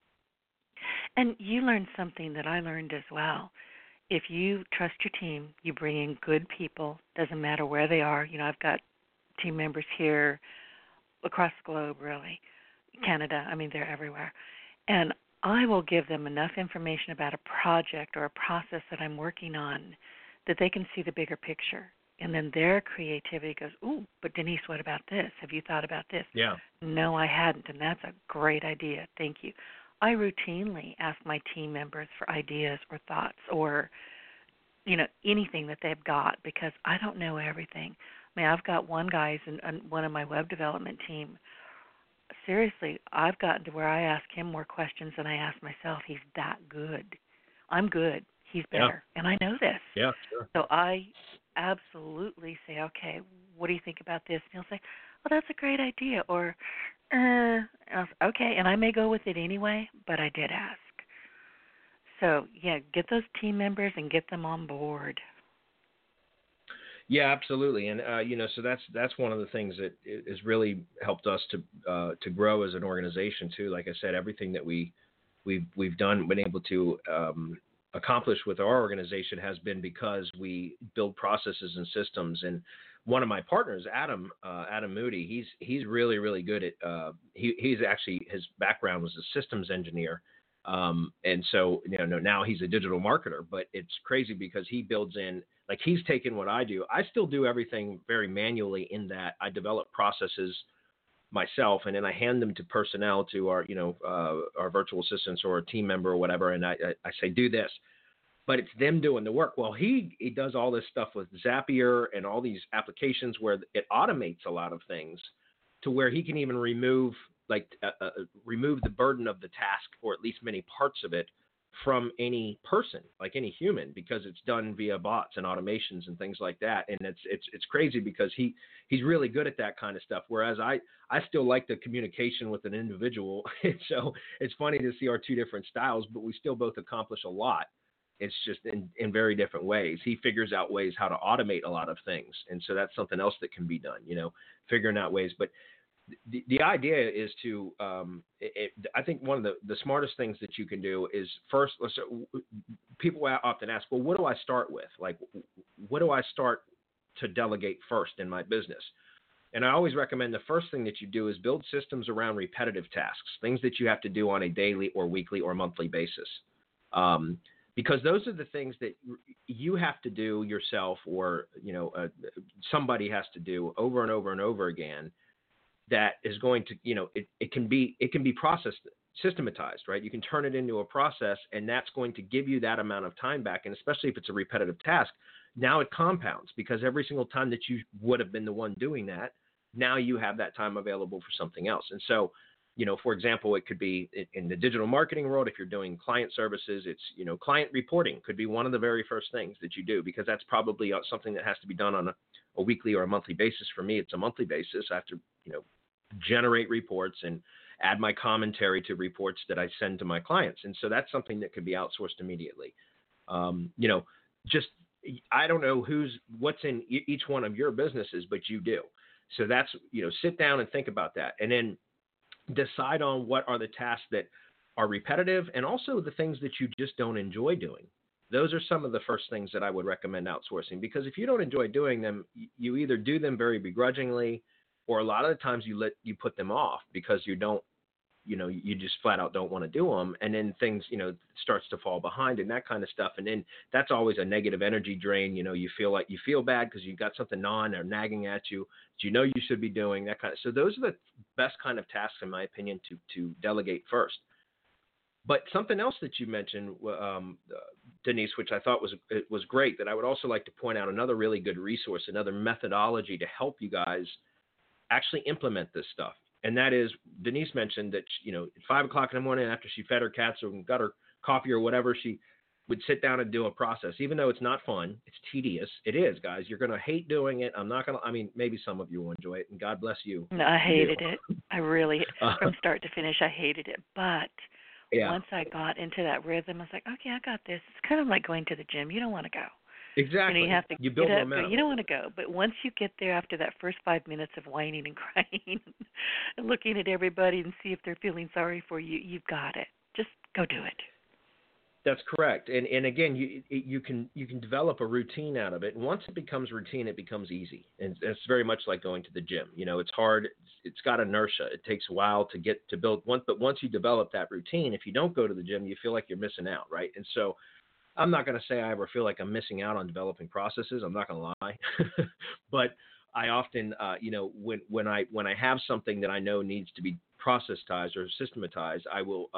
And you learned something that I learned as well. If you trust your team, you bring in good people. Doesn't matter where they are. I've got team members here across the globe, really, Canada. I mean, they're everywhere. And I will give them enough information about a project or a process that I'm working on that they can see the bigger picture. And then their creativity goes, ooh, but Denise, what about this? Have you thought about this? Yeah. No, I hadn't, and that's a great idea. Thank you. I routinely ask my team members for ideas or thoughts or, anything that they've got, because I don't know everything. I mean, I've got one guy in one of my web development team. Seriously, I've gotten to where I ask him more questions than I ask myself. He's that good. I'm good. He's better. Yeah. And I know this. Yeah, sure. So I absolutely say, okay, what do you think about this? And he'll say, well, that's a great idea. Or, okay, and I may go with it anyway, but I did ask. So, yeah, get those team members and get them on board. Yeah, absolutely. And, so that's one of the things that has really helped us to grow as an organization, too. Like I said, everything that we've been able to accomplish with our organization has been because we build processes and systems. And one of my partners, Adam Moody, he's really, really good at he's actually, his background was a systems engineer. And so, now he's a digital marketer, but it's crazy because he builds in, like, he's taken what I do. I still do everything very manually in that I develop processes myself, and then I hand them to personnel, to our virtual assistants or a team member or whatever. And I say, do this, but it's them doing the work. Well, he does all this stuff with Zapier and all these applications where it automates a lot of things to where he can even remove the burden of the task, or at least many parts of it, from any person, like any human, because it's done via bots and automations and things like that. And it's crazy because he's really good at that kind of stuff. Whereas I still like the communication with an individual. So it's funny to see our two different styles, but we still both accomplish a lot. It's just in very different ways. He figures out ways how to automate a lot of things. And so that's something else that can be done, figuring out ways. But the idea is to, I think one of the smartest things that you can do is first, people often ask, well, what do I start with? Like, what do I start to delegate first in my business? And I always recommend the first thing that you do is build systems around repetitive tasks, things that you have to do on a daily or weekly or monthly basis. Because those are the things that you have to do yourself, or, somebody has to do over and over and over again. That is going to, it can be processed, systematized, right? You can turn it into a process, and that's going to give you that amount of time back. And especially if it's a repetitive task, now it compounds, because every single time that you would have been the one doing that, now you have that time available for something else. And so For example, it could be in the digital marketing world. If you're doing client services, it's, client reporting could be one of the very first things that you do, because that's probably something that has to be done on a weekly or a monthly basis. For me, it's a monthly basis. I have to, generate reports and add my commentary to reports that I send to my clients. And so that's something that could be outsourced immediately. I don't know what's in each one of your businesses, but you do. So that's, sit down and think about that, and then decide on what are the tasks that are repetitive and also the things that you just don't enjoy doing. Those are some of the first things that I would recommend outsourcing, because if you don't enjoy doing them, you either do them very begrudgingly, or a lot of the times you put them off because you don't, you just flat out don't want to do them. And then things, starts to fall behind and that kind of stuff. And then that's always a negative energy drain. You feel bad because you've got something gnawing or nagging at you that you should be doing, that kind of. So those are the best kind of tasks, in my opinion, to delegate first. But something else that you mentioned, Denise, which I thought was great, that I would also like to point out, another really good resource, another methodology to help you guys actually implement this stuff. And that is, Denise mentioned that, at 5 o'clock in the morning after she fed her cats or got her coffee or whatever, she would sit down and do a process. Even though it's not fun, it's tedious. It is, guys. You're going to hate doing it. Maybe some of you will enjoy it, and God bless you. No, I hated it. I really, from start to finish, I hated it. But once I got into that rhythm, I was like, okay, I got this. It's kind of like going to the gym. You don't want to go. Exactly. You have to build get up, momentum. you don't want to go. But once you get there, after that first 5 minutes of whining and crying and looking at everybody and see if they're feeling sorry for you, you've got it. Just go do it. That's correct. And again, you can develop a routine out of it. And once it becomes routine, it becomes easy. And it's very much like going to the gym. It's hard. It's got inertia. It takes a while to get to build one. But once you develop that routine, if you don't go to the gym, you feel like you're missing out, right? And so I'm not going to say I ever feel like I'm missing out on developing processes. I'm not going to lie. But I often, when I have something that I know needs to be processized or systematized, I will,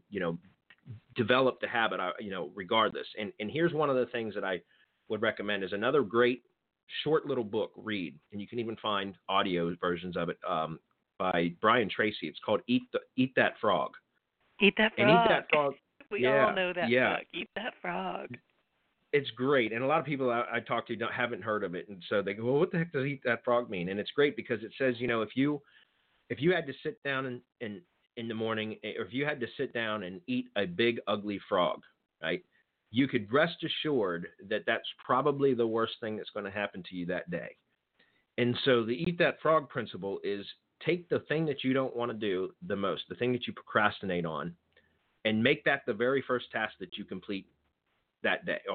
develop the habit, regardless. And here's one of the things that I would recommend is another great short little book, read, and you can even find audio versions of it, by Brian Tracy. It's called Eat That Frog. Eat That Frog. And Eat That Frog. We all know that book. Eat That Frog. It's great. And a lot of people I talk to haven't heard of it. And so they go, well, what the heck does Eat That Frog mean? And it's great because it says, if you had to sit down in the morning, or if you had to sit down and eat a big, ugly frog, right, you could rest assured that that's probably the worst thing that's going to happen to you that day. And so the Eat That Frog principle is take the thing that you don't want to do the most, the thing that you procrastinate on, and make that the very first task that you complete that day,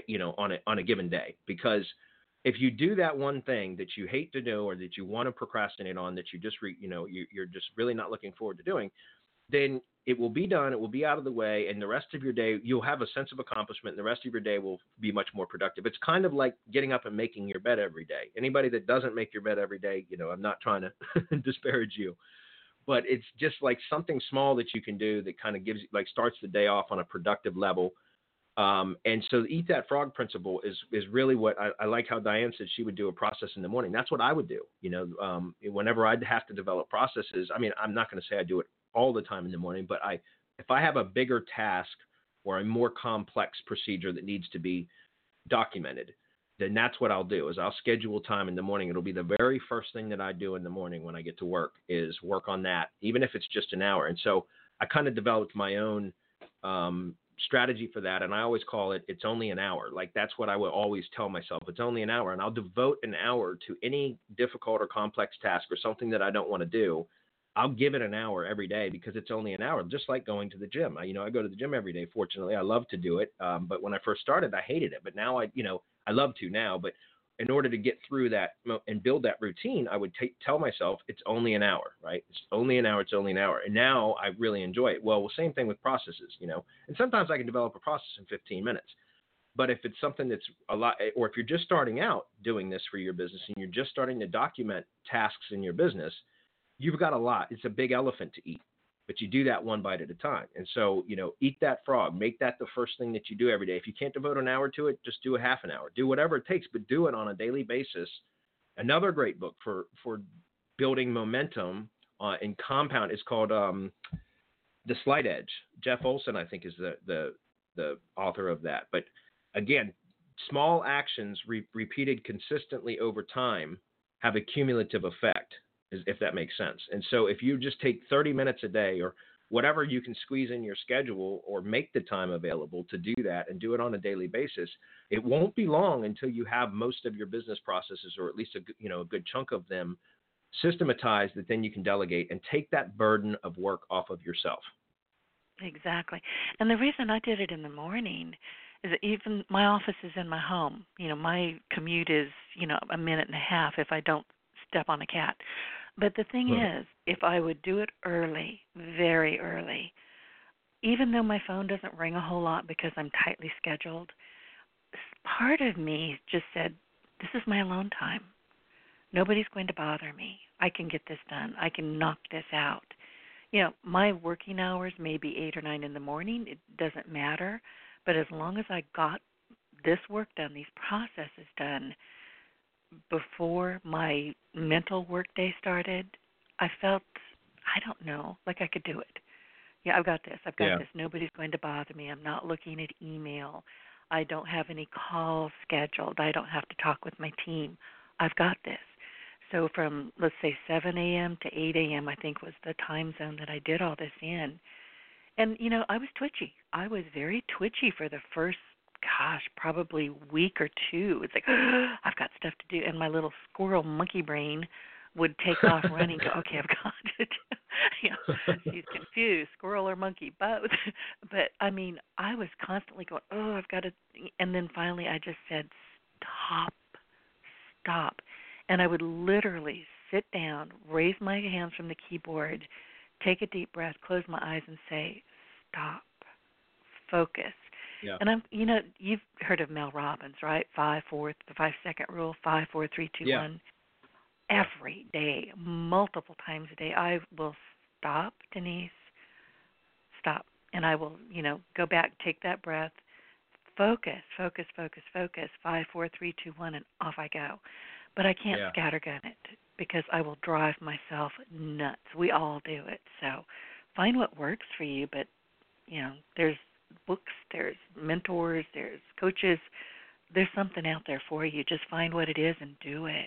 on a given day. Because if you do that one thing that you hate to do or that you want to procrastinate on, that you just you're just really not looking forward to doing, then it will be done. It will be out of the way, and the rest of your day you'll have a sense of accomplishment. And the rest of your day will be much more productive. It's kind of like getting up and making your bed every day. Anybody that doesn't make your bed every day, I'm not trying to disparage you. But it's just like something small that you can do that kind of starts the day off on a productive level. And so the Eat That Frog principle is really what I like how Diane said she would do a process in the morning. That's what I would do. Whenever I'd have to develop processes, I'm not going to say I do it all the time in the morning, but if I have a bigger task or a more complex procedure that needs to be documented, then that's what I'll do is I'll schedule time in the morning. It'll be the very first thing that I do in the morning when I get to work is work on that, even if it's just an hour. And so I kind of developed my own strategy for that. And I always call it's only an hour. Like that's what I would always tell myself. It's only an hour. And I'll devote an hour to any difficult or complex task or something that I don't want to do. I'll give it an hour every day because it's only an hour, just like going to the gym. I go to the gym every day. Fortunately, I love to do it. But when I first started, I hated it. But now I love to now. But in order to get through that and build that routine, I would tell myself it's only an hour, right? It's only an hour. It's only an hour. And now I really enjoy it. Well, same thing with processes, and sometimes I can develop a process in 15 minutes. But if it's something that's a lot, or if you're just starting out doing this for your business and you're just starting to document tasks in your business, you've got a lot. It's a big elephant to eat, but you do that one bite at a time. And so, eat that frog, make that the first thing that you do every day. If you can't devote an hour to it, just do a half an hour, do whatever it takes, but do it on a daily basis. Another great book for building momentum in Compound. It's called The Slight Edge. Jeff Olson, I think, is the author of that. But again, small actions repeated consistently over time have a cumulative effect, if that makes sense. And so if you just take 30 minutes a day or whatever you can squeeze in your schedule or make the time available to do that and do it on a daily basis, it won't be long until you have most of your business processes, or at least a good chunk of them, systematized, that then you can delegate and take that burden of work off of yourself. Exactly. And the reason I did it in the morning is that even my office is in my home. My commute is, a minute and a half if I don't step on a cat. But the thing is, if I would do it early, very early, even though my phone doesn't ring a whole lot because I'm tightly scheduled, part of me just said, this is my alone time. Nobody's going to bother me. I can get this done. I can knock this out. My working hours may be 8 or 9 in the morning. It doesn't matter. But as long as I got this work done, these processes done, before my mental work day started, I felt, like I could do it. Yeah, I've got this. This. Nobody's going to bother me. I'm not looking at email. I don't have any calls scheduled. I don't have to talk with my team. I've got this. So from, let's say, 7 a.m. to 8 a.m., I think was the time zone that I did all this in. And, I was twitchy. I was very twitchy for the first, probably week or two. It's like, I've got stuff to do. And my little squirrel monkey brain would take off running, go, okay, I've got to do. She's confused, squirrel or monkey, both. But, I was constantly going, I've got to. And then finally I just said, stop. And I would literally sit down, raise my hands from the keyboard, take a deep breath, close my eyes, and say, stop, focus. Yeah. And you've heard of Mel Robbins, right? The 5-second rule, 5, 4, 3, 2, 1. Every day, multiple times a day, I will stop, Denise, stop. And I will, go back, take that breath, focus, 5, 4, 3, 2, 1, and off I go. But I can't scattergun it because I will drive myself nuts. We all do it. So find what works for you. But, there's books, there's mentors, there's coaches. There's something out there for you. Just find what it is and do it.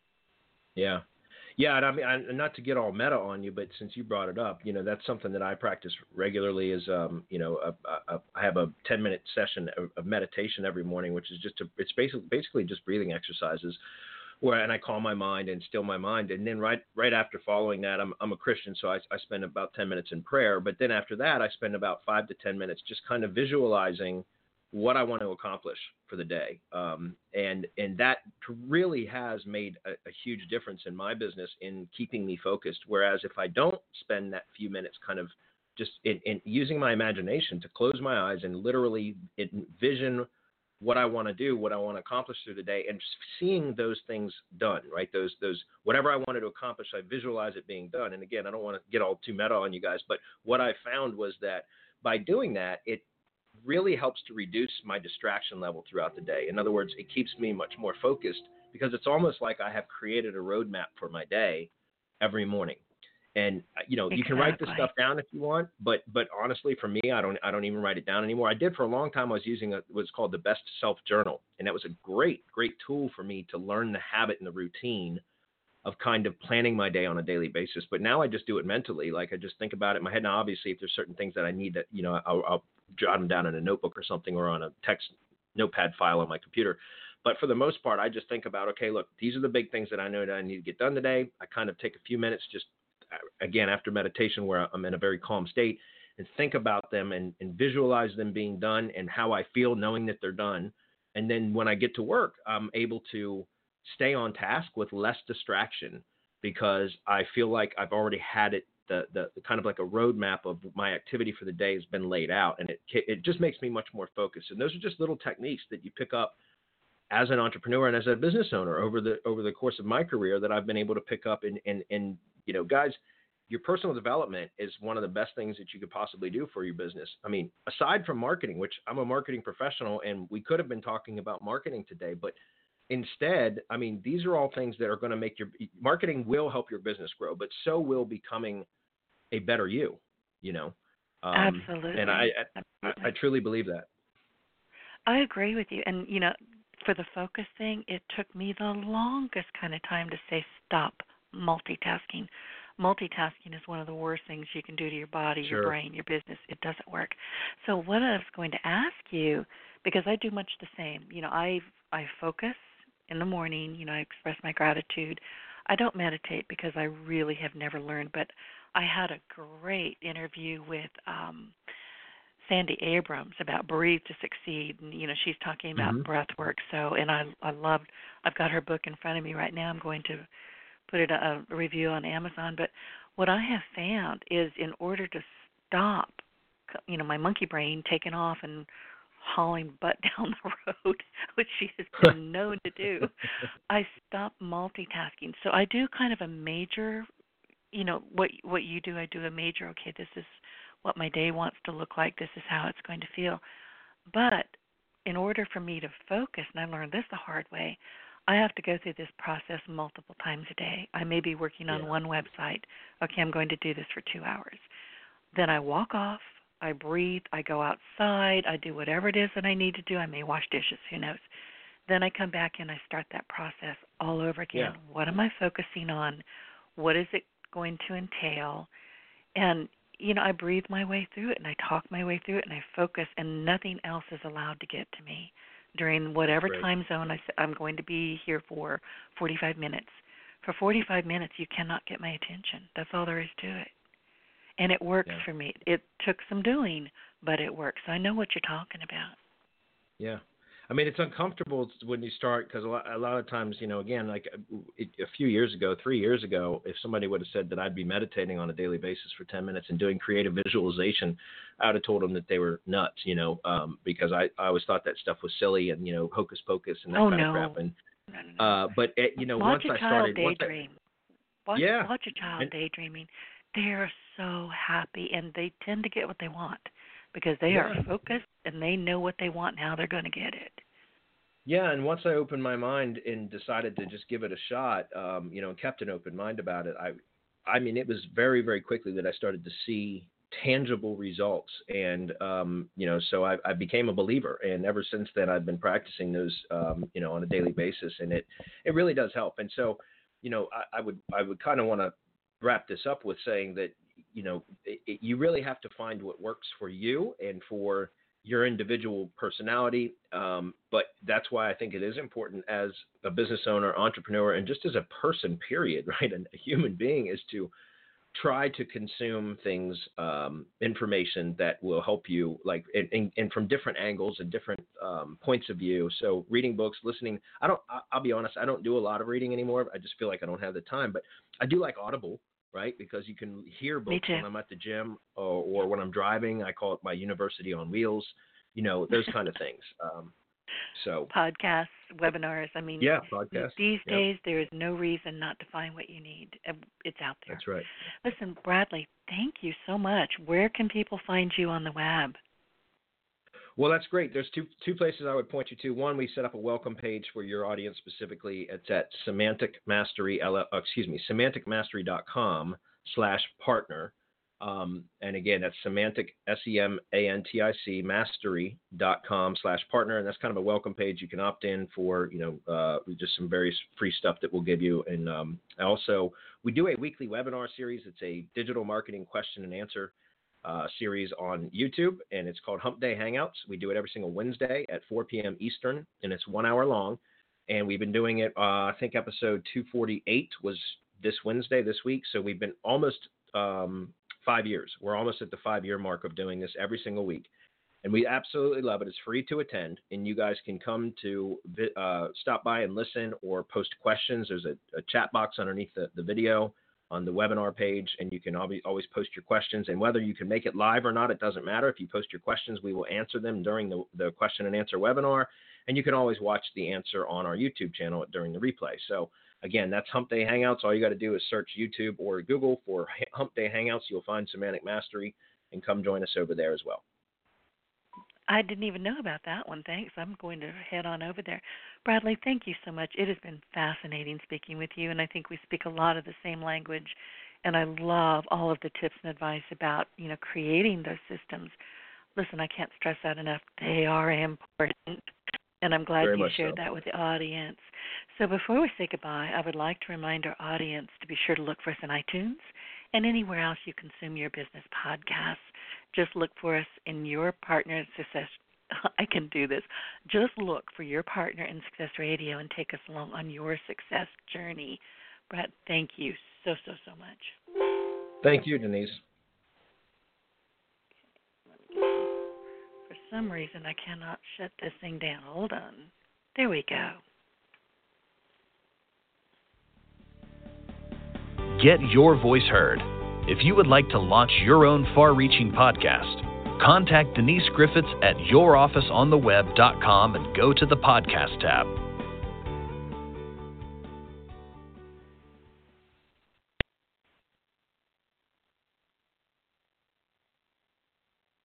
Yeah. Yeah, and not to get all meta on you, but since you brought it up, that's something that I practice regularly is, I have a 10-minute session of meditation every morning, which is it's basically just breathing exercises and I calm my mind and still my mind. And then right after following that, I'm a Christian, so I spend about 10 minutes in prayer. But then after that, I spend about 5 to 10 minutes just kind of visualizing what I want to accomplish for the day. And that really has made a huge difference in my business in keeping me focused. Whereas if I don't spend that few minutes kind of just in using my imagination to close my eyes and literally envision what I want to do, what I want to accomplish through the day, and just seeing those things done, right? Those whatever I wanted to accomplish, I visualize it being done. And again, I don't want to get all too meta on you guys, but what I found was that by doing that, it really helps to reduce my distraction level throughout the day. In other words, it keeps me much more focused because it's almost like I have created a roadmap for my day every morning. And Exactly. You can write this stuff down if you want, but honestly, for me, I don't even write it down anymore. I did for a long time. I was using what's called the Best Self Journal, and that was a great tool for me to learn the habit and the routine of kind of planning my day on a daily basis. But now I just do it mentally. Like I just think about it in my head. Now, obviously, if there's certain things that I need that I'll jot them down in a notebook or something, or on a text notepad file on my computer. But for the most part, I just think about, okay, look, these are the big things that I know that I need to get done today. I kind of take a few minutes just again, after meditation where I'm in a very calm state and think about them and visualize them being done and how I feel knowing that they're done. And then when I get to work, I'm able to stay on task with less distraction because I feel like I've already had it, the kind of like a roadmap of my activity for the day has been laid out, and it just makes me much more focused. And those are just little techniques that you pick up as an entrepreneur and as a business owner over the course of my career that I've been able to pick up. And guys, your personal development is one of the best things that you could possibly do for your business. I mean, aside from marketing, which I'm a marketing professional, and we could have been talking about marketing today, but instead, I mean, these are all things that are going to make your marketing will help your business grow, but so will becoming a better you, you know? Absolutely. And I truly believe that. I agree with you. And, you know, for the focus thing, it took me the longest kind of time to say stop multitasking. Multitasking is one of the worst things you can do to your body, Sure. your brain, your business. It doesn't work. So what I was going to ask you, because I do much the same, you know, I focus in the morning, you know, I express my gratitude. I don't meditate because I really have never learned, but I had a great interview with Sandy Abrams about Breathe to Succeed, and you know she's talking about breath work. So, and I loved. I've got her book in front of me right now. I'm going to put it a review on Amazon. But what I have found is, in order to stop, you know, my monkey brain taking off and hauling butt down the road, which she has been known to do, I stop multitasking. So I do kind of a major, you know, what you do. I do a major. Okay, this is what my day wants to look like. This is how it's going to feel. But in order for me to focus, and I learned this the hard way, I have to go through this process multiple times a day. I may be working on one website. Okay, I'm going to do this for 2 hours. Then I walk off, I breathe, I go outside, I do whatever it is that I need to do. I may wash dishes, who knows. Then I come back and I start that process all over again. Yeah. What am I focusing on? What is it going to entail? And you know, I breathe my way through it, and I talk my way through it, and I focus, and nothing else is allowed to get to me during whatever time zone I'm going to be here for 45 minutes. For 45 minutes, you cannot get my attention. That's all there is to it. And it works for me. It took some doing, but it works. So I know what you're talking about. Yeah. I mean, it's uncomfortable when you start because a lot of times, you know, again, like a few years ago, 3 years ago, if somebody would have said that I'd be meditating on a daily basis for 10 minutes and doing creative visualization, I would have told them that they were nuts, you know, because I always thought that stuff was silly and, you know, hocus pocus and that kind of crap. And, but, you know, watch once I started. Daydream. Watch a child daydreaming. They are so happy, and they tend to get what they want because they are focused and they know what they want and how they're going to get it. Yeah, and once I opened my mind and decided to just give it a shot, you know, and kept an open mind about it, I mean, it was very, very quickly that I started to see tangible results. And, you know, so I became a believer. And ever since then, I've been practicing those, you know, on a daily basis. And it really does help. And so, you know, I would kind of want to wrap this up with saying that, you know, you really have to find what works for you and for your individual personality. But that's why I think it is important as a business owner, entrepreneur, and just as a person, period, right? And a human being is to try to consume things, information that will help you, like, and from different angles and different points of view. So reading books, listening. I'll be honest, I don't do a lot of reading anymore. I just feel like I don't have the time, but I do like Audible, right? Because you can hear books when I'm at the gym or when I'm driving. I call it my university on wheels, you know, those kind of things. So podcasts, webinars. I mean, podcasts. These days, there is no reason not to find what you need. It's out there. That's right. Listen, Bradley, thank you so much. Where can people find you on the web? Well, that's great. There's two places I would point you to. One, we set up a welcome page for your audience specifically. It's at semanticmastery.com/partner. And again, that's semantic, SEMANTIC, mastery.com/partner. And that's kind of a welcome page. You can opt in for, you know, just some various free stuff that we'll give you. And also, we do a weekly webinar series. It's a digital marketing question and answer series on YouTube, and it's called Hump Day Hangouts. We do it every single Wednesday at 4 p.m. Eastern, and it's 1 hour long. And we've been doing it, I think episode 248 was this Wednesday, this week. So we've been almost 5 years. We're almost at the 5-year mark of doing this every single week. And we absolutely love it. It's free to attend, and you guys can come to stop by and listen or post questions. There's a chat box underneath the video on the webinar page, and you can always post your questions. And whether you can make it live or not, it doesn't matter. If you post your questions, we will answer them during the question and answer webinar, and you can always watch the answer on our YouTube channel during the replay. So again, that's Hump Day Hangouts. All you got to do is search YouTube or Google for Hump Day Hangouts. You'll find Semantic Mastery, and come join us over there as well. I didn't even know about that one. Thanks. I'm going to head on over there. Bradley, thank you so much. It has been fascinating speaking with you, and I think we speak a lot of the same language. And I love all of the tips and advice about, creating those systems. Listen, I can't stress that enough. They are important, and I'm glad you shared that with the audience. So before we say goodbye, I would like to remind our audience to be sure to look for us in iTunes and anywhere else you consume your business podcasts. Just look for us in your partner in success. I can do this. Just look for your partner in Success Radio and take us along on your success journey. Brett, thank you so much. Thank you, Denise. For some reason, I cannot shut this thing down. Hold on. There we go. Get your voice heard. If you would like to launch your own far-reaching podcast, contact Denise Griffiths at yourofficeontheweb.com and go to the podcast tab.